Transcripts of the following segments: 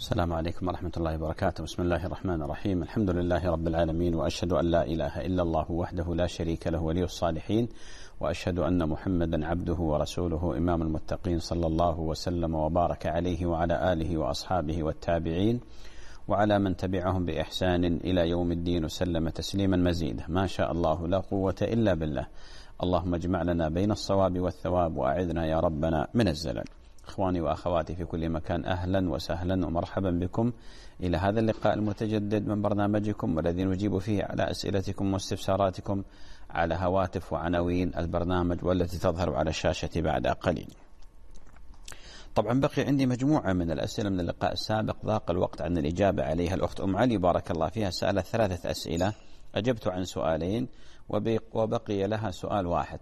السلام عليكم ورحمة الله وبركاته. بسم الله الرحمن الرحيم. الحمد لله رب العالمين، وأشهد أن لا إله إلا الله وحده لا شريك له ولي الصالحين، وأشهد أن محمدا عبده ورسوله إمام المتقين، صلى الله وسلم وبارك عليه وعلى آله وأصحابه والتابعين وعلى من تبعهم بإحسان إلى يوم الدين وسلم تسليما مزيدا. ما شاء الله لا قوة إلا بالله. اللهم اجمع لنا بين الصواب والثواب، وأعذنا يا ربنا من الزلل. إخواني وأخواتي في كل مكان، أهلا وسهلا ومرحبا بكم إلى هذا اللقاء المتجدد من برنامجكم، والذي نجيب فيه على أسئلتكم واستفساراتكم على هواتف وعناوين البرنامج والتي تظهر على الشاشة بعد قليل. طبعا بقي عندي مجموعة من الأسئلة من اللقاء السابق، ضاق الوقت عن الإجابة عليها. الأخت أم علي بارك الله فيها سألت 3 أسئلة، أجبت عن 2 وبقي لها سؤال واحد.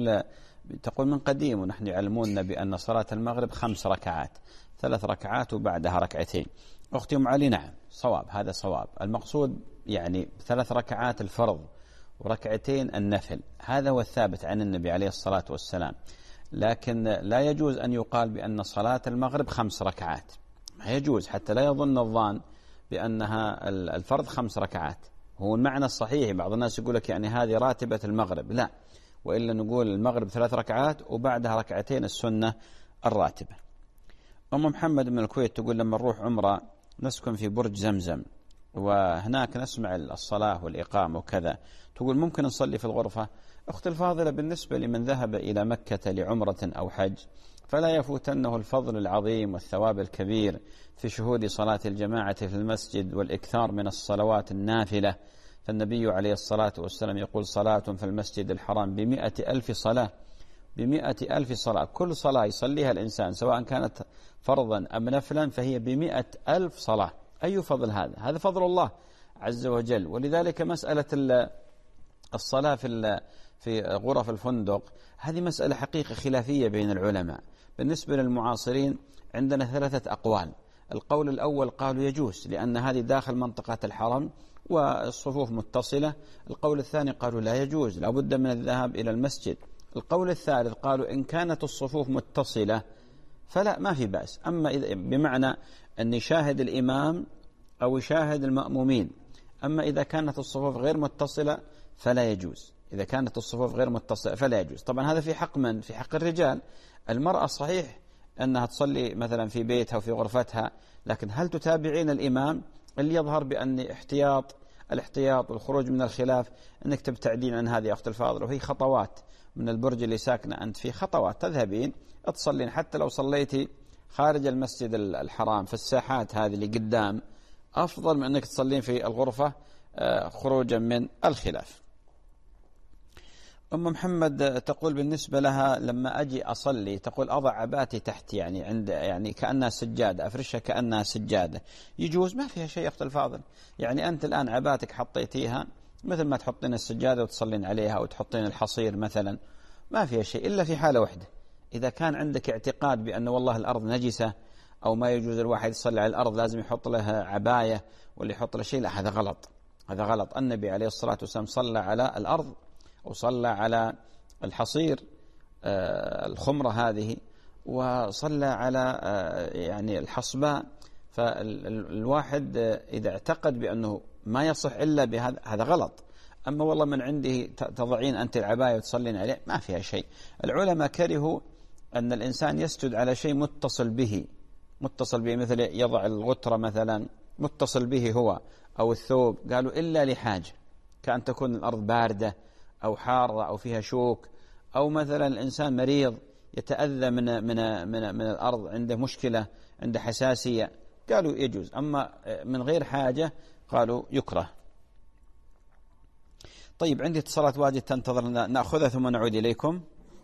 تقول من قديم ونحن يعلموننا بأن صلاة المغرب 5 ركعات، 3 ركعات وبعدها 2. أختي أم علي نعم صواب، هذا صواب. المقصود يعني 3 ركعات الفرض و2 النفل، هذا هو الثابت عن النبي عليه الصلاة والسلام. لكن لا يجوز أن يقال بأن صلاة المغرب 5 ركعات، ما يجوز، حتى لا يظن الظان بأنها الفرض 5 ركعات. هو المعنى الصحيح، بعض الناس يقول لك يعني هذه راتبة المغرب، لا، وإلا نقول المغرب 3 ركعات وبعدها 2 السنة الراتبة. أم محمد من الكويت تقول لما نروح عمرة نسكن في برج زمزم، وهناك نسمع الصلاة والإقامة وكذا، تقول ممكن نصلي في الغرفة؟ أخت الفاضلة، بالنسبة لمن ذهب إلى مكة لعمرة أو حج فلا يفوتنه الفضل العظيم والثواب الكبير في شهود صلاة الجماعة في المسجد والإكثار من الصلوات النافلة. فالنبي عليه الصلاة والسلام يقول صلاة في المسجد الحرام ب100,000 صلاة، ب100,000 صلاة، كل صلاة يصليها الإنسان سواء كانت فرضا أم نفلا فهي ب100,000 صلاة. أي فضل هذا؟ هذا فضل الله عز وجل. ولذلك مسألة الصلاة في غرف الفندق هذه مسألة حقيقة خلافية بين العلماء. بالنسبة للمعاصرين عندنا 3 أقوال. القول الأول قالوا يجوز لأن هذه داخل منطقة الحرم والصفوف متصلة. القول الثاني قالوا لا يجوز، لا بد من الذهاب إلى المسجد. القول الثالث قالوا إن كانت الصفوف متصلة فلا، ما في بأس، أما إذا بمعنى أن يشاهد الإمام أو يشاهد المأمومين. أما إذا كانت الصفوف غير متصلة فلا يجوز، إذا كانت الصفوف غير متصلة فلا يجوز. طبعا هذا في حق من؟ في حق الرجال. المرأة صحيح أنها تصلي مثلا في بيتها وفي غرفتها، لكن هل تتابعين الإمام؟ اللي يظهر بأن الاحتياط والخروج من الخلاف أنك تبتعدين عن هذه أخت الفاضل، وهي خطوات من البرج اللي ساكنة أنت فيه، خطوات تذهبين تصلين. حتى لو صليتي خارج المسجد الحرام في الساحات هذه اللي قدام أفضل من أنك تصلين في الغرفة خروجا من الخلاف. أم محمد تقول بالنسبة لها لما أجي أصلي تقول أضع عباتي تحت يعني كأنها سجادة، أفرشها كأنها سجادة، يجوز؟ ما فيها شيء أخت الفاضل. يعني أنت الآن عباتك حطيتيها مثل ما تحطين السجادة وتصلين عليها أو تحطين الحصير مثلا، ما فيها شيء إلا في حالة واحدة، إذا كان عندك اعتقاد بأن والله الأرض نجسة أو ما يجوز الواحد يصلي على الأرض لازم يحط لها عباية واللي يحط له شيء، لا، هذا غلط، هذا غلط. النبي عليه الصلاة والسلام صلى على الأرض وصلى على الحصير الخمرة هذه، وصلى على يعني الحصباء. فالواحد إذا اعتقد بأنه ما يصح إلا بهذا هذا غلط. أما والله من عنده تضعين أنت العباية وتصلين عليه ما فيها شيء. العلماء كرهوا أن الإنسان يسجد على شيء متصل به مثل يضع الغترة مثلا متصل به هو أو الثوب، قالوا إلا لحاجة، كأن تكون الأرض باردة أو حارة أو فيها شوك، أو مثلا الإنسان مريض يتأذى من الأرض، عنده مشكلة، عنده حساسية، قالوا يجوز. أما من غير حاجة قالوا يكره. طيب عندي اتصالات واجد تنتظرنا، نأخذها ثم نعود إليكم.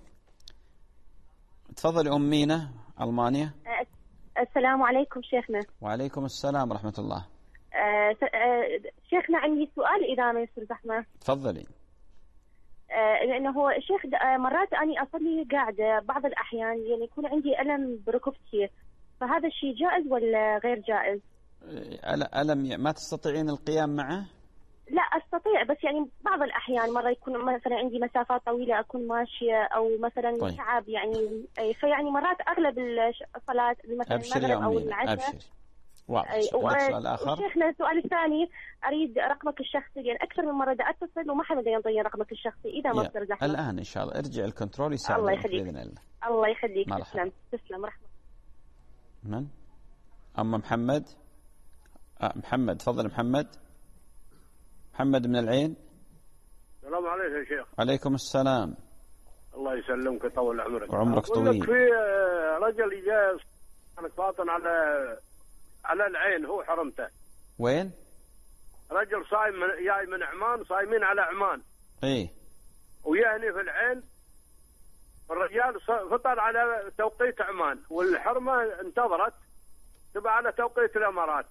تفضلي أم مينا ألمانيا. السلام عليكم شيخنا. وعليكم السلام ورحمة الله. شيخنا عندي سؤال إذا ما يصير زحمة. تفضلي. لأنه هو شيخ مرات أني أصلي قاعدة بعض الأحيان يعني يكون عندي ألم بركبتي، فهذا الشيء جائز ولا غير جائز؟ ألم ما تستطيعين القيام معه؟ لا أستطيع، بس يعني بعض الأحيان مرة يكون مثلا عندي مسافات طويلة أكون ماشية أو مثلا طيب. تعب يعني، فيعني مرات أغلب الصلاة مثلا المغرب أو العشاء. واضح. عندك سؤال آخر؟ شيخنا السؤال الثاني، أريد رقمك الشخصي، لأن أكثر من مرة أتصل وما حدا ينطيني رقمك الشخصي إذا ما صار زحمة. الآن إن شاء الله ارجع الكنترول يساعدك. الله يخليك بإذن الله. الله يخليك. تسلم رحمة. من؟ أم محمد؟ محمد، تفضل محمد من العين. السلام عليكم يا شيخ. عليكم السلام. الله يسلمك ويطول عمرك. وعمرك طويل. في رجل جاء باطن على العين، هو حرمته. وين؟ رجل صايم جاي من عمان، صايمين على عمان. ايه. ويهني في العين، الرجال فطر على توقيت عمان، والحرمة انتظرت تبقى على توقيت الامارات.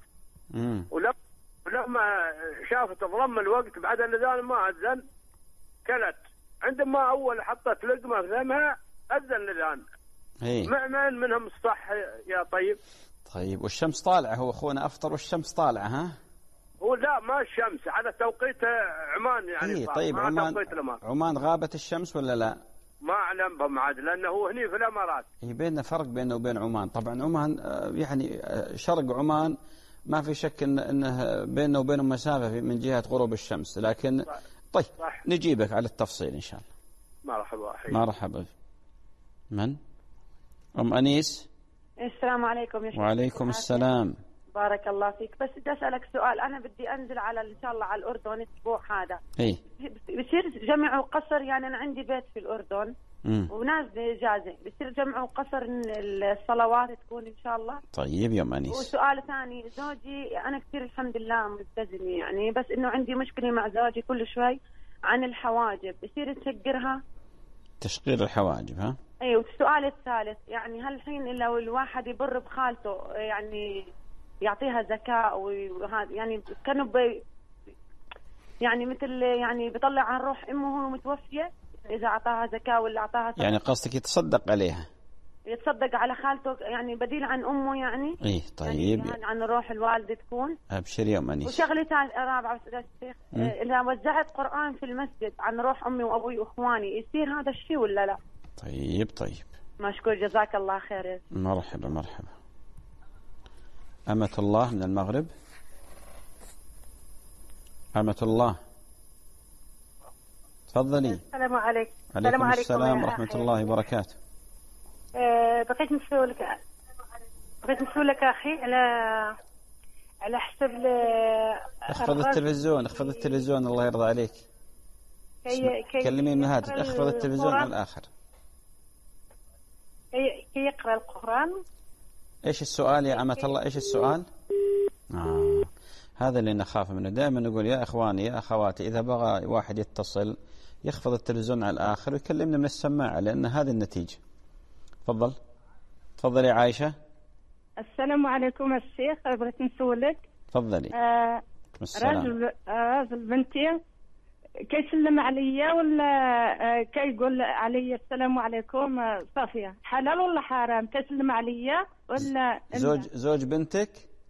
ولما شافت ضم الوقت بعد الاذان ما اذن، كلت. عندما اول حطت لقمه في فمها اذن الاذان. من منهم الصح يا طيب؟ طيب والشمس طالعه، هو اخونا افطر والشمس طالعه. ها هو لا، ما الشمس على توقيت عمان يعني. طيب عمان غابت الشمس ولا لا؟ ما اعلم بمعاد، لانه هو هني في الامارات. بيننا فرق بينه وبين عمان. طبعا عمان يعني شرق عمان ما في شك انه بيننا وبينهم مسافه من جهه غروب الشمس، لكن طيب صح. نجيبك على التفصيل ان شاء الله. مرحبا. من؟ ام انيس. السلام عليكم يا شيخ. وعليكم السلام. بارك الله فيك. بس بدي اسالك سؤال، انا بدي انزل ان شاء الله على الاردن الاسبوع هذا. بصير جمع وقصر؟ يعني انا عندي بيت في الاردن ونازله اجازه، بصير جمع وقصر الصلوات تكون ان شاء الله؟ طيب يا ام انيس. وسؤال ثاني، زوجي انا كثير الحمد لله ملتزم يعني، بس انه عندي مشكله مع زوجي كل شوي عن الحواجب، بصير تشقرها؟ تشقير الحواجب. ها ايوه. والسؤال الثالث، يعني هل الحين لو الواحد يبر بخالته يعني يعطيها زكاة وهذا، يعني كانوا يعني مثل يعني بيطلع عن روح امه وهو متوفيه اذا اعطاها زكاة ولا اعطاها صدقة؟ يعني قصدك يتصدق عليها؟ يتصدق على خالته يعني بديل عن امه يعني. ايه طيب. يعني عن روح الوالده تكون. ابشر يا أنيس. وشغله رابعه استاذ الشيخ، اذا وزعت قرآن في المسجد عن روح امي وابوي واخواني يصير هذا الشيء ولا لا؟ طيب. مشكور، جزاك الله خير. مرحبا. أمة الله من المغرب. أمة الله تفضلي. السلام عليكم. عليكم السلام ورحمة الله وبركاته. بغيت نسولك أخي على حسب اخفض التلفزيون الله يرضى عليك. كلمي من الهاتف. اخفض التلفزيون على الآخر. كي يقرأ القرآن. ايش السؤال يا أمة الله؟ ايش السؤال؟ هذا اللي نخاف منه. دائما نقول يا اخواني يا اخواتي، اذا بغى واحد يتصل يخفض التلفزيون على الآخر ويكلمنا من السماعة، لأن هذه النتيجة. تفضلي عائشة. السلام عليكم الشيخ، بغيت نسولك. تفضلي. راجل بنتي كيسلم عليا ولا كيقول علي السلام عليكم صافية، حلال ولا حرام؟ كيسلم عليا ولا زوج بنتك؟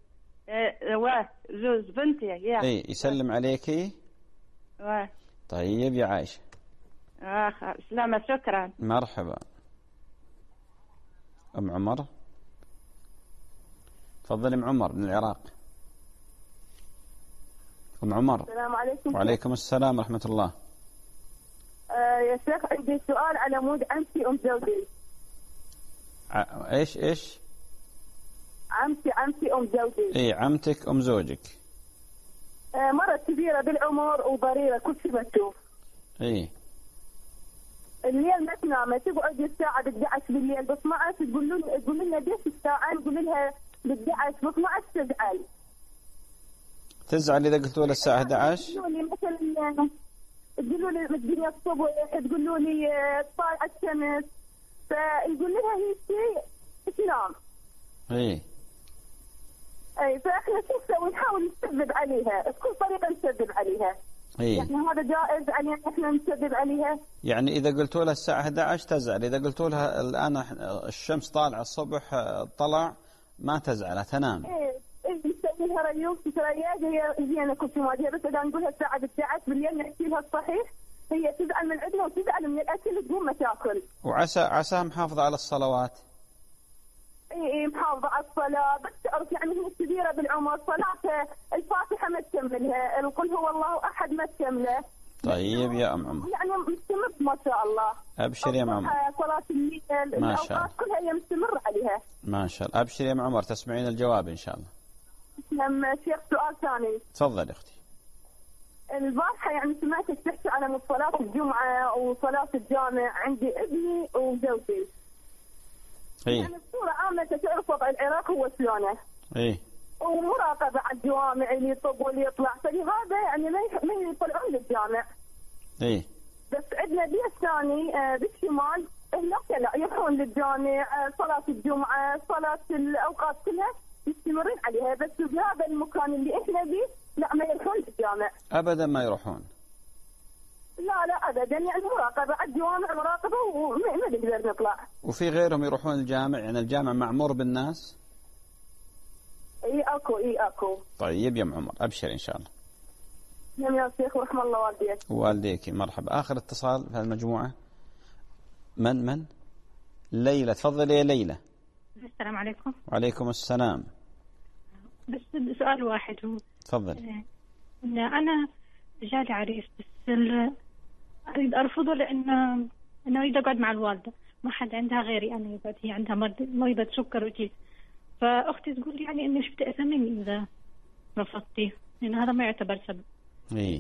زوج بنتي يسلم عليكي. طيب يا عائشة. سلامة، شكرا. مرحبا. أم عمر. تفضلي أم عمر من العراق. أم عمر. السلام عليكم. وعليكم السلام ورحمة الله. يا شيخ عندي سؤال على مود عمتي أم زوجي. إيش؟ عمتي أم زوجي. عمتك أم زوجك. مرة كبيرة بالعمر وضريرة كل شيء ما تشوف. الليل ما تنام، تقعد الساعة 11 بالليل بس ما عرفت تقول لنا ليش الساعة، نقول لها 11 بس ما عرفت تزعل إذا قلتوا لها الساعة 11؟ تقولوا لي مثلا تقولوا لي الدنيا الصبح، تقولوا لي طالعة الشمس، فنقول لها هي شيء تنام. فاحنا شو نسوي؟ نحاول نكذب عليها بكل طريقة، نكذب عليها. يعني هذا جائز يعني احنا نكذب عليها؟ يعني إذا قلتوا لها الساعة 11 تزعل، إذا قلتوا لها الآن الشمس طالعة الصبح طلع ما تزعل، تنام. نسوي لها ريوق سريات، هي زينة كل ما جاء، بس إذا نقولها الساعة 11 بالليل نحكي لها الصحيح هي تزعل من عندنا وتزعل من الأكل، تقوم ما تاكل. وعساها محافظة على الصلوات. اي محافظة على الصلاة، بس تعرف يعني هي كبيرة بالعمر، صلاة الفاتحة ما تكملها، القل هو الله أحد ما تكمله. طيب يا أم عمر يعني مستمر ما شاء الله. أبشر يا أم عمر. صلاة الليل الأوقات كلها هي مستمر عليها. ما شاء الله. أبشر يا أم عمر، تسمعين الجواب إن شاء الله. لما شيخ سؤال ثاني. تفضل أختي. البارحة يعني سمعتك تحكي على صلاة الجمعة وصلاة الجامع، عندي ابني وزوجي. إيه. يعني بصورة عامة تعرف وضع العراق هو شلونه. إيه. ومراقبة على الجوامع اللي يطب واللي يطلع، فلهذا يعني ما يطلعون للجامع. إيه. بس عندنا بيت ثاني بالشمال هناك لا يروحون للجامع، صلاة الجمعة، صلاة الأوقات كلها يستمرون عليها، بس بهذا المكان اللي احنا فيه لا ما يروحون للجامع. أبدا ما يروحون. لا أبدا، يعني مراقبة على الجوامع، مراقبة وما نقدر نطلع. وفي غيرهم يروحون الجامع، يعني الجامع معمور بالناس؟ اي اكو. طيب يا ام عمر، ابشر ان شاء الله. نعم يا شيخ، ورحم الله والديك. والديك مرحبا. اخر اتصال في المجموعه. من ليلى، تفضلي يا ليلى. السلام عليكم. وعليكم السلام. بس سؤال واحد هو. تفضلي. انا جالي عريس بس اريد ارفضه لانه اريد اقعد مع الوالده، ما حد عندها غيري انا يقعد، هي عندها مريضة سكر وجيز، فاختي تقول لي يعني اني شو تأثمني اذا رفضتي، لان هذا ما يعتبر سبب. ايه.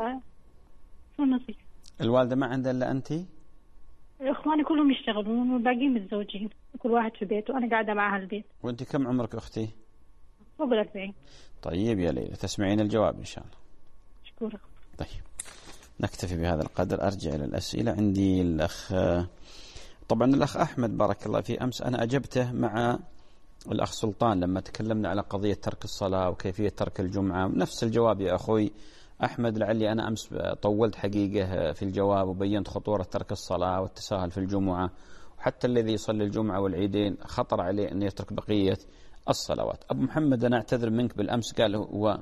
شو النصيحة؟ الوالده ما عندها الا انت؟ اخواني كلهم يشتغلون والباقيين متزوجين، كل واحد في بيته وانا قاعده معها البيت. وانت كم عمرك اختي؟ فوق 40. طيب يا ليلى، تسمعين الجواب ان شاء الله. شكرا. طيب نكتفي بهذا القدر. ارجع الى الاسئله. عندي الاخ، طبعا الاخ احمد بارك الله فيه، امس انا اجبته مع الأخ سلطان لما تكلمنا على قضية ترك الصلاة وكيفية ترك الجمعة، نفس الجواب يا أخوي أحمد. لعلي أنا أمس طولت حقيقة في الجواب وبينت خطورة ترك الصلاة والتساهل في الجمعة، وحتى الذي يصلي الجمعة والعيدين خطر عليه أن يترك بقية الصلوات. أبو محمد أنا أعتذر منك، بالأمس قال هو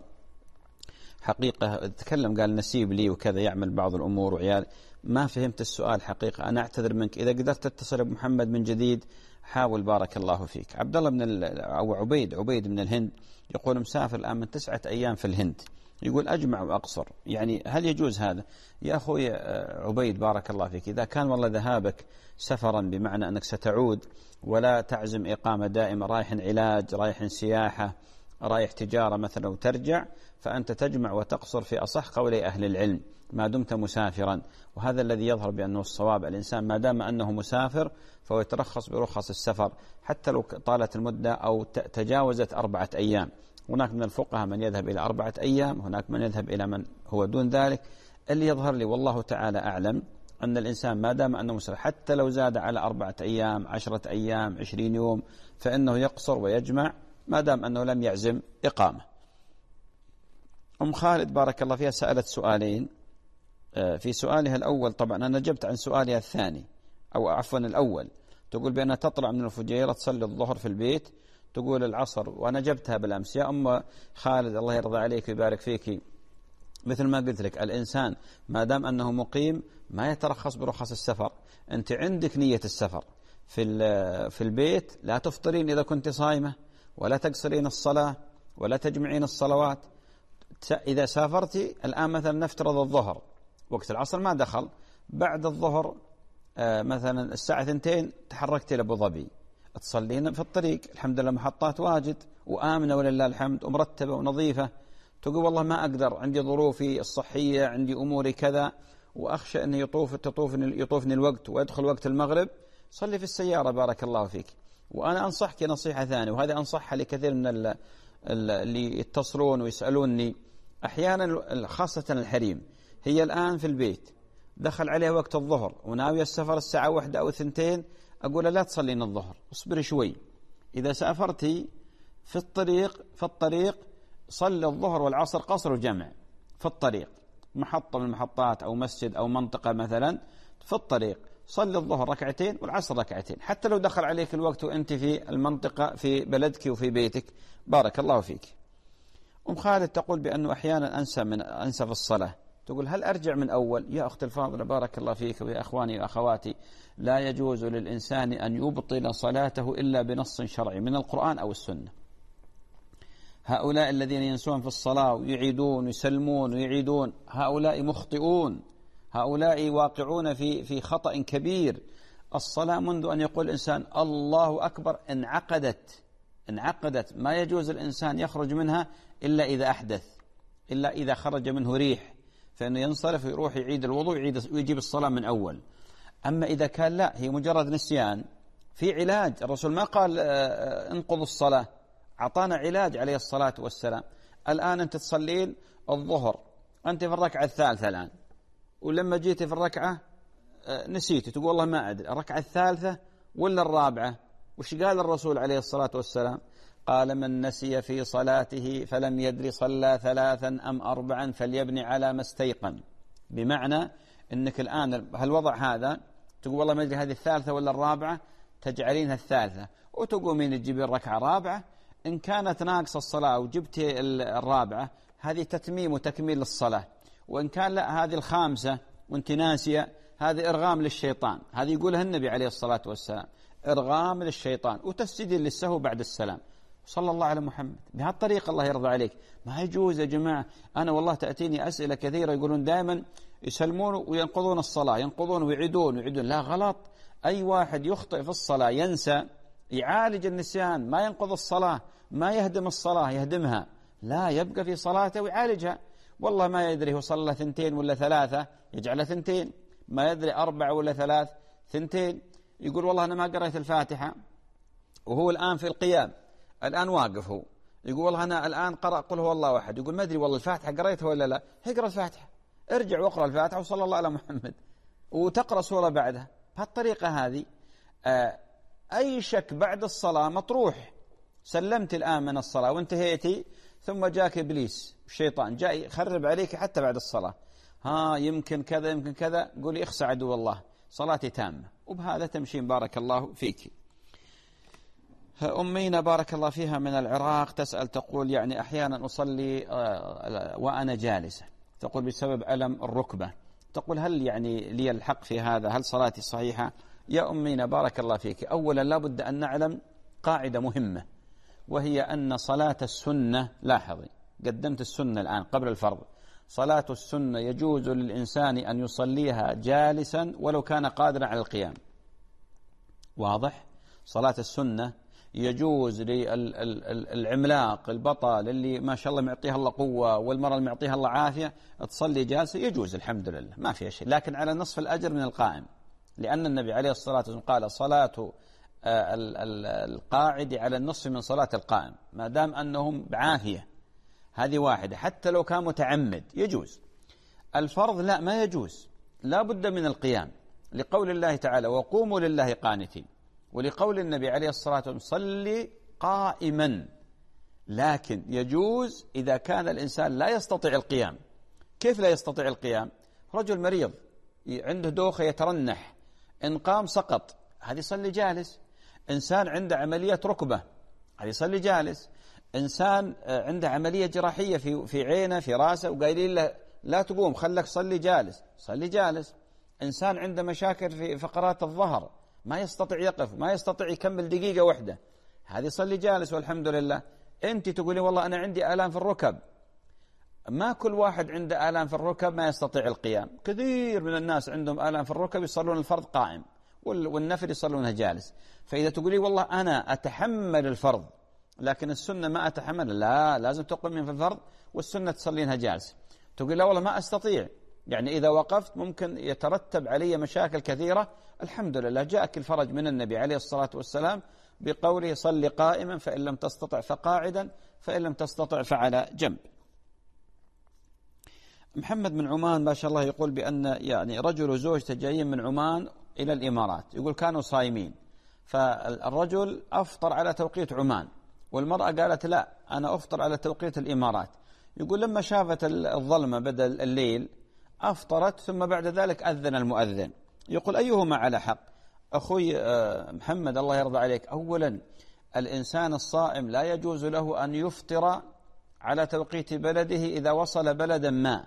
حقيقة تكلم قال نسيب لي وكذا يعمل بعض الأمور وعيال، ما فهمت السؤال حقيقة. أنا أعتذر منك، إذا قدرت تتصل أبو محمد من جديد حاول بارك الله فيك. عبد الله أو عبيد من الهند يقول مسافر الآن من 9 أيام في الهند، يقول أجمع وأقصر، يعني هل يجوز هذا؟ يا أخوي عبيد بارك الله فيك، إذا كان والله ذهابك سفرا بمعنى أنك ستعود ولا تعزم إقامة دائمة، رايح علاج، رايح سياحة، رايح تجارة مثلا وترجع، فأنت تجمع وتقصر في أصح قولي أهل العلم ما دمت مسافرا، وهذا الذي يظهر بأنه الصواب. الإنسان ما دام أنه مسافر فهو يترخص برخص السفر حتى لو طالت المدة أو تجاوزت 4 أيام. هناك من الفقهاء من يذهب إلى 4 أيام، هناك من يذهب إلى من هو دون ذلك. اللي يظهر لي والله تعالى أعلم أن الإنسان ما دام أنه مسافر حتى لو زاد على 4 أيام 10 أيام 20 يوم فإنه يقصر ويجمع ما دام أنه لم يعزم إقامة. أم خالد بارك الله فيها سألت سؤالين. في سؤالها الأول طبعا أنا جبت عن سؤالها الثاني أو عفوا الأول، تقول بأنها تطلع من الفجيرة تصلي الظهر في البيت، تقول العصر، وأنا جبتها بالأمس. يا أم خالد الله يرضى عليك ويبارك فيك، مثل ما قلت لك الإنسان ما دام أنه مقيم ما يترخص برخص السفر. أنت عندك نية السفر في البيت، لا تفطرين إذا كنت صائمة، ولا تقصرين الصلاة، ولا تجمعين الصلوات. إذا سافرتي الآن مثلا نفترض الظهر وقت العصر ما دخل، بعد الظهر مثلا الساعة 2 تحركت إلى أبو ظبي، تصلين في الطريق، الحمد لله محطات واجد وآمنة ولله الحمد ومرتبة ونظيفة. تقول والله ما أقدر، عندي ظروفي الصحية، عندي أموري كذا، وأخشى أن يطوفني الوقت ويدخل وقت المغرب، صلي في السيارة بارك الله فيك. وأنا أنصحك نصيحة ثانية، وهذا أنصحها لكثير من اللي يتصلون ويسألوني أحيانا، خاصة الحريم، هي الآن في البيت دخل عليها وقت الظهر وناوية السفر الساعة 1 أو 2، أقول لا تصلين الظهر، اصبري شوي. إذا سافرتي في الطريق صلي الظهر والعصر قصر وجمع في الطريق، محطة من المحطات أو مسجد أو منطقة مثلا في الطريق، صلي الظهر 2 والعصر 2، حتى لو دخل عليك الوقت وأنت في المنطقة في بلدك وفي بيتك بارك الله فيك. أم خالد تقول بأنه أحيانا أنسى في الصلاة، تقول هل أرجع من أول؟ يا أخت الفاضلة بارك الله فيك ويا أخواني وأخواتي، لا يجوز للإنسان أن يبطل صلاته إلا بنص شرعي من القرآن أو السنة. هؤلاء الذين ينسون في الصلاة ويعيدون ويسلمون ويعيدون، هؤلاء مخطئون، هؤلاء واقعون في خطأ كبير. الصلاة منذ أن يقول الإنسان الله أكبر انعقدت، ما يجوز الإنسان يخرج منها إلا إذا أحدث، إلا إذا خرج منه ريح، فإنه ينصرف ويروح يعيد الوضوء ويجيب الصلاة من أول. أما إذا كان لا، هي مجرد نسيان، في علاج. الرسول ما قال انقضوا الصلاة، أعطانا علاج عليه الصلاة والسلام. الآن أنت تصلين الظهر، أنت في الركعة الثالثة الآن، ولما جيت في الركعة نسيت، تقول والله ما أدري الركعة الثالثة ولا الرابعة. وش قال الرسول عليه الصلاة والسلام؟ قال من نسي في صلاته فلم يدري صلى 3 أم 4 فليبني على ما استيقن. بمعنى أنك الآن هالوضع هذا تقول والله ما أدري هذه الثالثة ولا الرابعة، تجعلينها الثالثة وتقومين تجيبين ركعة رابعة. إن كانت ناقص الصلاة وجبت الرابعة، هذه تتميم وتكميل للصلاة. وإن كان لا، هذه الخامسة وانت ناسية، هذه إرغام للشيطان. هذه يقولها النبي عليه الصلاة والسلام، إرغام للشيطان، وتسجد للسهو بعد السلام. صلى الله على محمد. بهالطريقة الله يرضى عليك. ما يجوز يا جماعة. أنا والله تأتيني أسئلة كثيرة يقولون دائما يسلمون وينقضون الصلاة، ينقضون ويعيدون. لا، غلط. أي واحد يخطئ في الصلاة ينسى، يعالج النسيان، ما ينقض الصلاة، ما يهدم الصلاة يهدمها، لا، يبقى في صلاته ويعالجها. والله ما يدري هو صلى 2 ولا 3 يجعل 2، ما يدري 4 ولا 3 2. يقول والله أنا ما قرأت الفاتحة، وهو الآن في القيام، الآن واقف هو، يقول والله أنا الآن قرأ قل هو الله أحد. يقول ما أدري والله الفاتحة قرأتها ولا لا. اقرأ الفاتحة، ارجع واقرأ الفاتحة وصلى الله على محمد، وتقرأ سورة بعدها. بهالطريقة هذه أي شك بعد الصلاة مطروح. سلمت الآن من الصلاة وانتهيتي، ثم جاك إبليس الشيطان جاء يخرب عليك حتى بعد الصلاة، يمكن كذا يمكن كذا، قولي اخسع عدو الله، صلاتي تامة. وبهذا تمشين بارك الله فيك. أمينا بارك الله فيها من العراق تسأل، تقول يعني أحيانا أصلي وأنا جالسة، تقول بسبب ألم الركبة، تقول هل يعني لي الحق في هذا؟ هل صلاتي صحيحة؟ يا أمينا بارك الله فيك، أولا لابد أن نعلم قاعدة مهمة، وهي أن صلاة السنة، لاحظي قدمت السنة الآن قبل الفرض، صلاة السنة يجوز للإنسان أن يصليها جالسا ولو كان قادرا على القيام. واضح؟ صلاة السنة يجوز للعملاق البطل اللي ما شاء الله معطيها الله قوة، والمرأة اللي معطيها الله عافية، تصلي جالسة، يجوز الحمد لله ما فيها شيء، لكن على نصف الأجر من القائم، لأن النبي عليه الصلاة والسلام قال صلاة القاعد على النصف من صلاة القائم، ما دام أنهم بعافية. هذه واحدة، حتى لو كان متعمد يجوز. الفرض لا، ما يجوز، لا بد من القيام، لقول الله تعالى وقوموا لله قانتين، ولقول النبي عليه الصلاة والسلام صلي قائما. لكن يجوز إذا كان الإنسان لا يستطيع القيام. كيف لا يستطيع القيام؟ رجل مريض عنده دوخة يترنح، إن قام سقط، هذه يصلي جالس. إنسان عنده عملية ركبة، هذه يصلي جالس. إنسان عنده عملية جراحية في عينه في راسه، وقايلين له لا تقوم خلك صلي جالس، صلي جالس. إنسان عنده مشاكل في فقرات الظهر، ما يستطيع يقف، ما يستطيع يكمل دقيقة واحدة، هذه صلي جالس والحمد لله. أنت تقولي والله أنا عندي آلام في الركب، ما كل واحد عنده آلام في الركب ما يستطيع القيام. كثير من الناس عندهم آلام في الركب يصلون الفرض قائم، والنفل يصلونها جالس. فإذا تقولي والله أنا أتحمل الفرض لكن السنة ما أتحمل، لا، لازم تقومين في الفرض والسنة تصلينها جالس. تقول لا والله ما أستطيع، يعني إذا وقفت ممكن يترتب علي مشاكل كثيرة. الحمد لله جاءك الفرج من النبي عليه الصلاة والسلام بقوله صل قائما فإن لم تستطع فقاعدا فإن لم تستطع فعلى جنب. محمد من عمان ما شاء الله يقول بأن يعني رجل وزوجته جايين من عمان إلى الإمارات، يقول كانوا صايمين، فالرجل أفطر على توقيت عمان، والمرأة قالت لا أنا أفطر على توقيت الإمارات. يقول لما شافت الظلمة بدل الليل أفطرت، ثم بعد ذلك أذن المؤذن. يقول أيهما على حق؟ أخوي محمد الله يرضى عليك، أولا الإنسان الصائم لا يجوز له أن يفطر على توقيت بلده إذا وصل بلدا ما،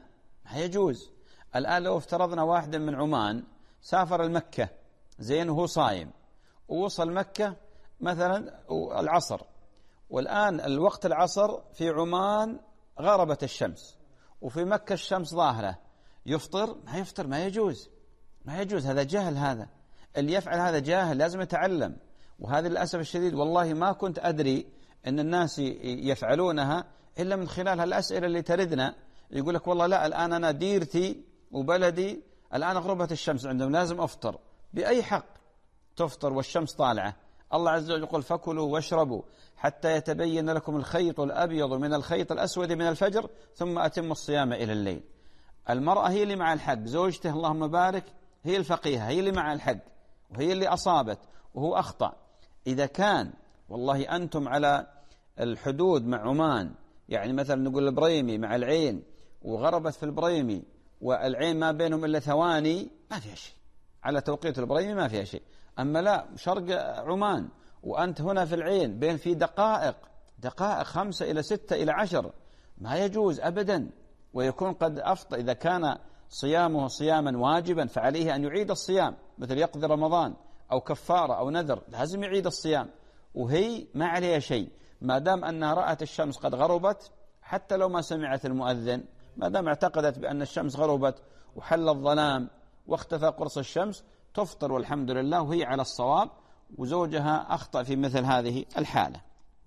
ما يجوز. الآن لو افترضنا واحد من عمان سافر المكة زين وهو صايم، ووصل مكة مثلا العصر، والآن الوقت العصر في عمان غربت الشمس وفي مكة الشمس ظاهرة، يفطر؟ ما يفطر، ما يجوز، ما يجوز، هذا جهل. هذا اللي يفعل هذا جاهل، لازم يتعلم. وهذا للأسف الشديد والله ما كنت أدري أن الناس يفعلونها إلا من خلال هالأسئلة اللي تردنا. يقول لك والله لا، الآن أنا ديرتي وبلدي الآن غربت الشمس عندهم، لازم أفطر. بأي حق تفطر والشمس طالعة؟ الله عز وجل يقول فكلوا واشربوا حتى يتبين لكم الخيط الأبيض من الخيط الأسود من الفجر ثم أتموا الصيام إلى الليل. المرأة هي اللي مع الحق، زوجته اللهم بارك هي الفقيهة، هي اللي مع الحق وهي اللي أصابت وهو أخطأ. إذا كان والله أنتم على الحدود مع عمان، يعني مثلا نقول البريمي مع العين وغربت في البريمي والعين ما بينهم إلا ثواني، ما فيها شيء، على توقيت البريمي ما فيها شيء. أما لا، شرق عمان وأنت هنا في العين بين في دقائق 5 إلى 6 إلى 10، ما يجوز أبدا. ويكون قد أفطر، إذا كان صيامه صياما واجبا فعليه أن يعيد الصيام، مثل يقضي رمضان أو كفارة أو نذر، لازم يعيد الصيام. وهي ما عليها شيء ما دام أنها رأت الشمس قد غربت، حتى لو ما سمعت المؤذن، ما دام اعتقدت بأن الشمس غربت وحل الظلام واختفى قرص الشمس، تفطر والحمد لله وهي على الصواب، وزوجها أخطأ في مثل هذه الحالة.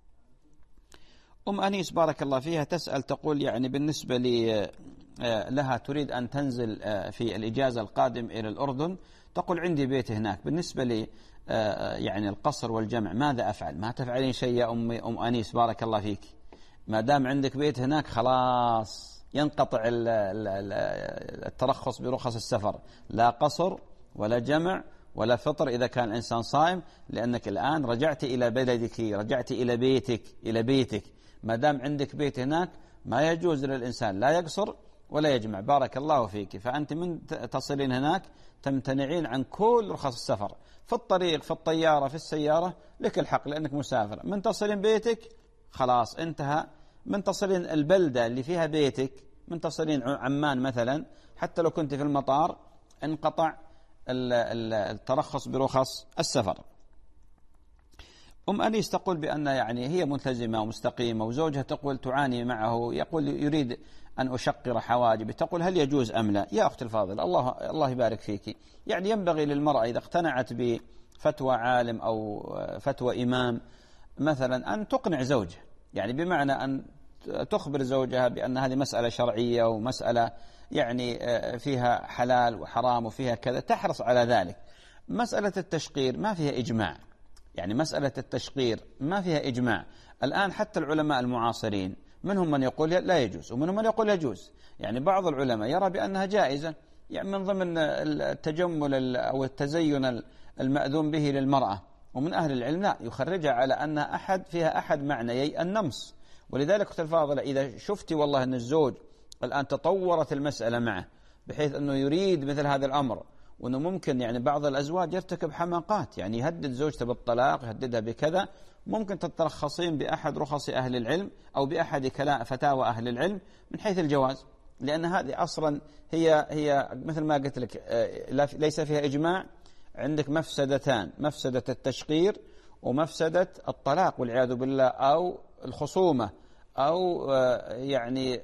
أم أنيس بارك الله فيها تسأل، تقول يعني بالنسبة لها تريد أن تنزل في الإجازة القادم إلى الأردن، تقول عندي بيت هناك، بالنسبة لي يعني القصر والجمع ماذا أفعل؟ ما تفعلين شيء يا أم أنيس بارك الله فيك، ما دام عندك بيت هناك خلاص ينقطع الترخص برخص السفر، لا قصر ولا جمع ولا فطر إذا كان الإنسان صائم، لأنك الآن رجعت إلى بلدك، رجعت إلى بيتك. ما دام عندك بيت هناك ما يجوز للإنسان لا يقصر ولا يجمع. بارك الله فيك. فأنت من تصلين هناك تمتنعين عن كل رخص السفر، في الطريق في الطيارة في السيارة لك الحق لأنك مسافر. من تصلين بيتك خلاص انتهى، من تصلين البلدة اللي فيها بيتك، من تصلين عمان مثلا، حتى لو كنت في المطار انقطع الترخص برخص السفر. أم أنيس تقول بأن يعني هي ملتزمة ومستقيمة، وزوجها تقول تعاني معه، يقول يريد أن أشقر حواجبي، تقول هل يجوز أم لا؟ يا أخت الفاضل الله يبارك فيك، يعني ينبغي للمرأة إذا اقتنعت بفتوى عالم أو فتوى إمام مثلا أن تقنع زوجها، يعني بمعنى أن تخبر زوجها بأن هذه مسألة شرعية ومسألة يعني فيها حلال وحرام وفيها كذا، تحرص على ذلك. مسألة التشقير ما فيها إجماع، يعني مسألة التشقير ما فيها إجماع. الآن حتى العلماء المعاصرين منهم من يقول لا يجوز ومنهم من يقول يجوز، يعني بعض العلماء يرى بأنها جائزة، يعني من ضمن التجمل أو التزين المأذون به للمرأة، ومن أهل العلم لا، يخرجها على أنها فيها أحد معنيي النمص. ولذلك أختي الفاضلة إذا شفتي والله أن الزوج الآن تطورت المسألة معه بحيث أنه يريد مثل هذا الأمر، وأنه ممكن يعني بعض الأزواج يرتكب حماقات، يعني يهدد زوجته بالطلاق، يهددها بكذا، ممكن تترخصين بأحد رخص أهل العلم أو بأحد فتاوى أهل العلم من حيث الجواز، لأن هذه أصلا هي مثل ما قلت لك ليس فيها إجماع. عندك مفسدتان، مفسدة التشقير ومفسدة الطلاق والعياذ بالله، أو الخصومة، أو يعني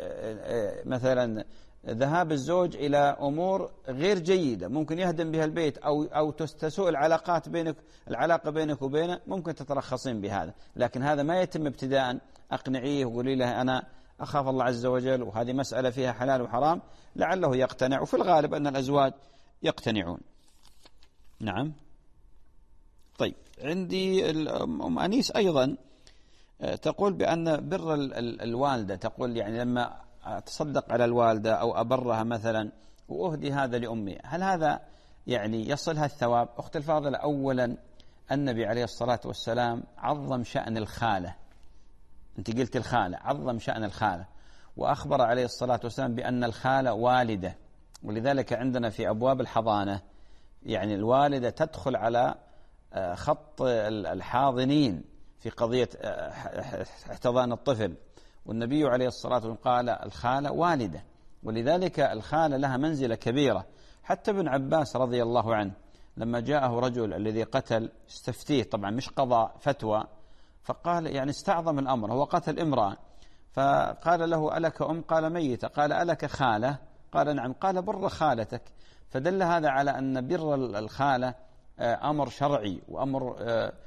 مثلا ذهاب الزوج إلى أمور غير جيدة ممكن يهدم بها البيت، أو تسوء العلاقة بينك وبينه، ممكن تترخصين بهذا. لكن هذا ما يتم ابتداء، أقنعيه وقولي له أنا أخاف الله عز وجل وهذه مسألة فيها حلال وحرام، لعله يقتنع، وفي الغالب أن الأزواج يقتنعون. نعم. طيب، عندي أم أنيس أيضا تقول بأن بر الوالدة، تقول يعني لما أتصدق على الوالدة أو أبرها مثلا وأهدي هذا لأمي، هل هذا يعني يصلها الثواب؟ أخت الفاضلة، أولا النبي عليه الصلاة والسلام عظم شأن الخالة، أنت قلت الخالة، عظم شأن الخالة، وأخبر عليه الصلاة والسلام بأن الخالة والدة، ولذلك عندنا في أبواب الحضانة يعني الوالدة تدخل على خط الحاضنين في قضية احتضان الطفل، والنبي عليه الصلاة والسلام قال الخالة والدة، ولذلك الخالة لها منزلة كبيرة. حتى ابن عباس رضي الله عنه لما جاءه رجل الذي قتل استفتيه، طبعا مش قضاء فتوى، فقال يعني استعظم الأمر، هو قتل امرأة، فقال له ألك أم؟ قال ميتة. قال ألك خالة؟ قال نعم. قال بر خالتك. فدل هذا على أن بر الخالة أمر شرعي وأمر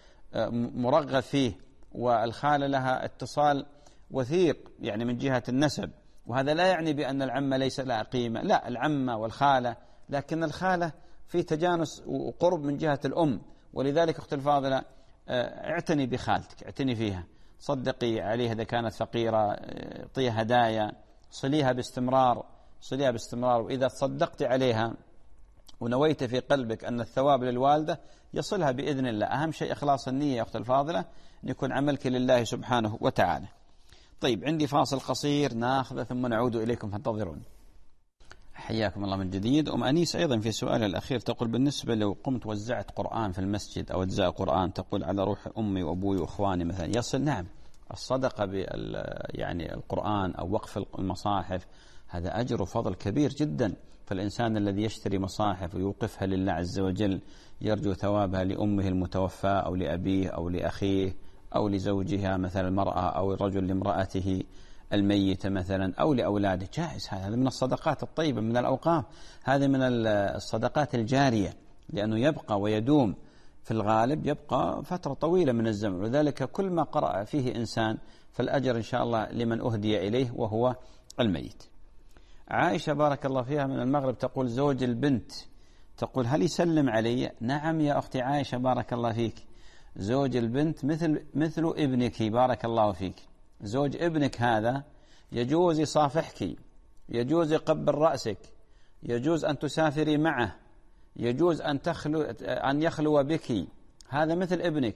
مرغب فيه، والخالة لها اتصال وثيق يعني من جهة النسب، وهذا لا يعني بأن العمة ليس لها قيمة، لا، العمة والخالة، لكن الخالة في تجانس وقرب من جهة الأم. ولذلك أختي الفاضلة اعتني بخالتك، اعتني فيها، صدقي عليها إذا كانت فقيرة، اعطيها هدايا، صليها باستمرار، صليها باستمرار. وإذا تصدقت عليها ونويت في قلبك أن الثواب للوالدة يصلها بإذن الله. أهم شيء إخلاص النية يا أختي الفاضلة، أن يكون عملك لله سبحانه وتعالى. طيب عندي فاصل قصير ناخذه ثم نعود إليكم، فانتظرون. حياكم الله من جديد. أم أنيس أيضا في سؤال الأخير تقول بالنسبة لو قمت وزعت قرآن في المسجد أو أجزاء قرآن، تقول على روح أمي وأبوي وأخواني مثلا، يصل؟ نعم، الصدقة يعني القرآن أو وقف المصاحف هذا أجر وفضل كبير جدا. فالإنسان الذي يشتري مصاحف ويوقفها لله عز وجل يرجو ثوابها لأمه المتوفى أو لأبيه أو لأخيه أو لزوجها مثلا المرأة، أو الرجل لامرأته الميتة مثلا، أو لأولاده، جائز. هذا من الصدقات الطيبة، من الأوقاف، هذا من الصدقات الجارية، لأنه يبقى ويدوم في الغالب، يبقى فترة طويلة من الزمن، وذلك كل ما قرأ فيه إنسان فالأجر إن شاء الله لمن أهدي إليه وهو الميت. عائشة بارك الله فيها من المغرب تقول زوج البنت، تقول هل يسلم علي؟ نعم يا أختي عائشة بارك الله فيك، زوج البنت مثل ابنك بارك الله فيك. زوج ابنك هذا يجوز يصافحك، يجوز يقبل رأسك، يجوز أن تسافري معه، يجوز أن يخلو بك، هذا مثل ابنك.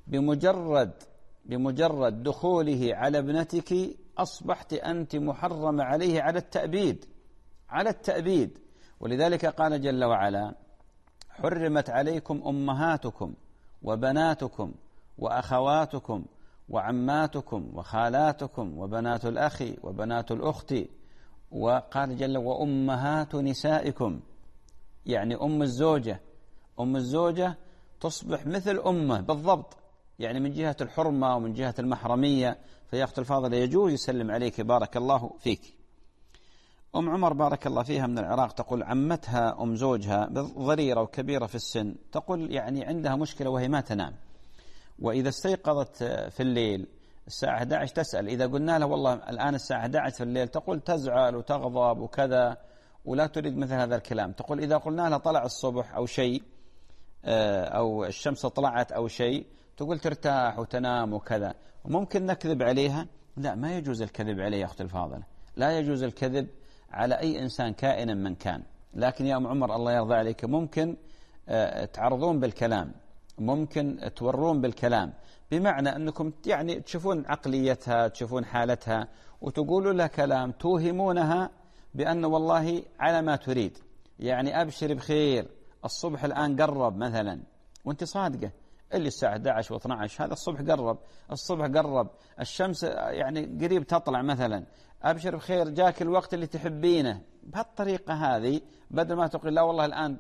بمجرد دخوله على ابنتك أصبحت أنت محرمة عليه على التأبيد. ولذلك قال جل وعلا حرمت عليكم أمهاتكم وبناتكم وأخواتكم وعماتكم وخالاتكم وبنات الأخ وبنات الأخت، وقال جل وأمهات نسائكم، يعني أم الزوجة تصبح مثل أمه بالضبط، يعني من جهة الحرمة ومن جهة المحرمية. فيا أخت الفاضلة يجوز يسلم عليك بارك الله فيك. أم عمر بارك الله فيها من العراق تقول عمتها أم زوجها ضريرة وكبيرة في السن، تقول يعني عندها مشكلة وهي ما تنام، وإذا استيقظت في الليل الساعة 11 تسأل، إذا قلنا لها والله الآن الساعة 11 في الليل تقول تزعل وتغضب وكذا ولا تريد مثل هذا الكلام. تقول إذا قلنا لها طلع الصبح أو شيء أو الشمس طلعت أو شيء تقول ترتاح وتنام وكذا. وممكن نكذب عليها؟ لا، ما يجوز الكذب عليها يا أختي الفاضلة، لا يجوز الكذب على أي إنسان كائنا من كان. لكن يا أم عمر الله يرضى عليك ممكن تعرضون بالكلام، ممكن تورون بالكلام، بمعنى أنكم يعني تشوفون عقليتها، تشوفون حالتها، وتقولوا لها كلام توهمونها بأن والله على ما تريد، يعني أبشر بخير الصبح الآن قرب مثلا، وانت صادقة اللي الساعة 11 و12 هذا الصبح قرب، الشمس يعني قريب تطلع مثلا، أبشر بخير جاك الوقت اللي تحبينه. بهالطريقة هذه بدل ما تقول لا والله الآن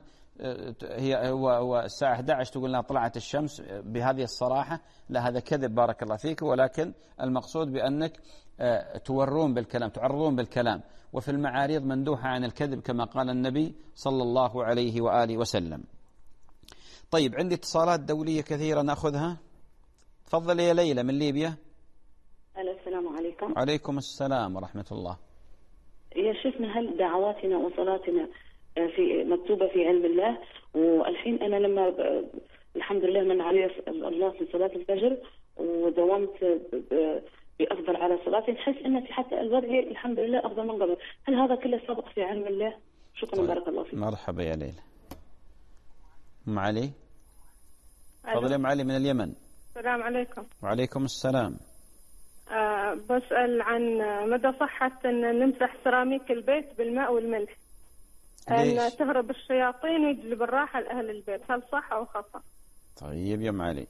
هو الساعة 11 تقول لها طلعت الشمس بهذه الصراحة، لا هذا كذب بارك الله فيك. ولكن المقصود بأنك تورون بالكلام، تعرضون بالكلام، وفي المعاريض مندوحة عن الكذب كما قال النبي صلى الله عليه وآله وسلم. طيب عندي اتصالات دولية كثيرة نأخذها. تفضل يا ليلى من ليبيا. السلام عليكم. وعليكم السلام ورحمة الله. يا شيخنا هل دعواتنا وصلاتنا في مكتوبة في علم الله؟ والحين أنا لما الحمد لله من علي الله في صلاة الفجر ودومت بأفضل على صلاتي، نحس أن في حتى الوضع الحمد لله أفضل من قبل. هل هذا كله سابق في علم الله؟ شكرا. طيب. بارك الله فيك. مرحبا يا ليلى. أم علي. تفضل يا أم علي من اليمن. السلام عليكم. وعليكم السلام. بسأل عن مدى صحة أن نمسح سيراميك البيت بالماء والملح، أن تهرب الشياطين ويجلب الراحة لأهل البيت، هل صح أو خطأ؟ طيب يا أم علي.